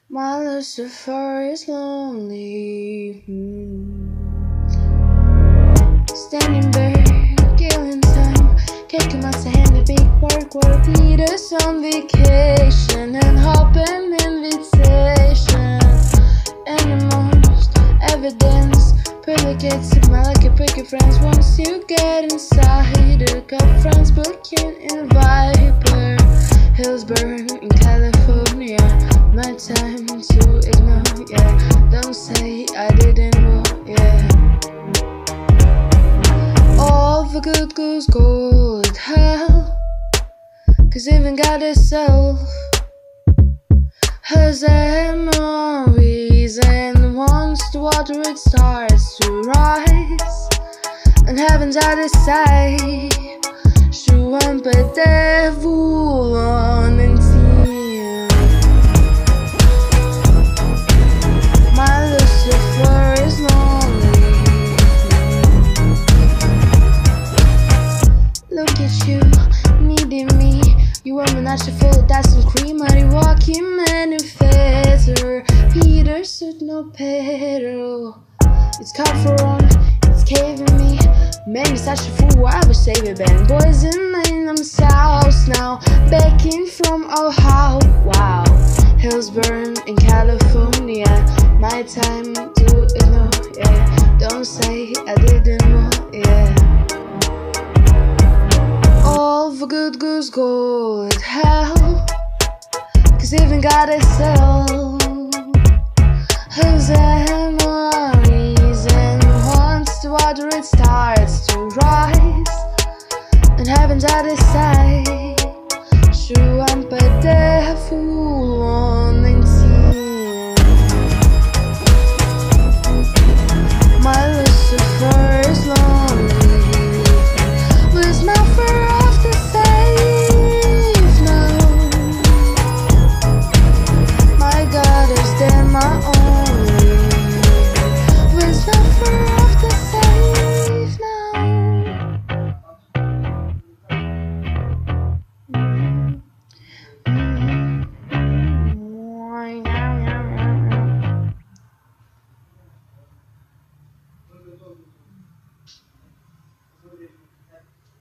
My Lucifer is lonely. Standing back, killing time, kicking my hand, big work, leaders on vacation and hoping invitation. And the most evidence, predicate smell like a pricky friends. Once you get inside, a couple friends booking in Viper, Hillsburg in California. My time to ignore, yeah. Don't say I didn't want, yeah. All the good goes gold, hell, 'cause even God itself has memories, and once the water it starts to rise, and heaven's out of sight, shuan pedevulon and my Lucifer is lonely. Look at you, needing me. You were menage full of dust and cream. Are you walking manifestor? Peter stood no pedal. It's caught for on, it's caving me. Man, you're such a fool, why would save it, Ben? Boys in themselves now, backing from Ohio. Wow, Hillsburg in California. My time to ignore, yeah. Don't say I didn't want, yeah. All the good goes gold, hell, 'cause even God itself has memories, and once the water it starts to rise, and heaven's out of sight, sure I'm but the fool.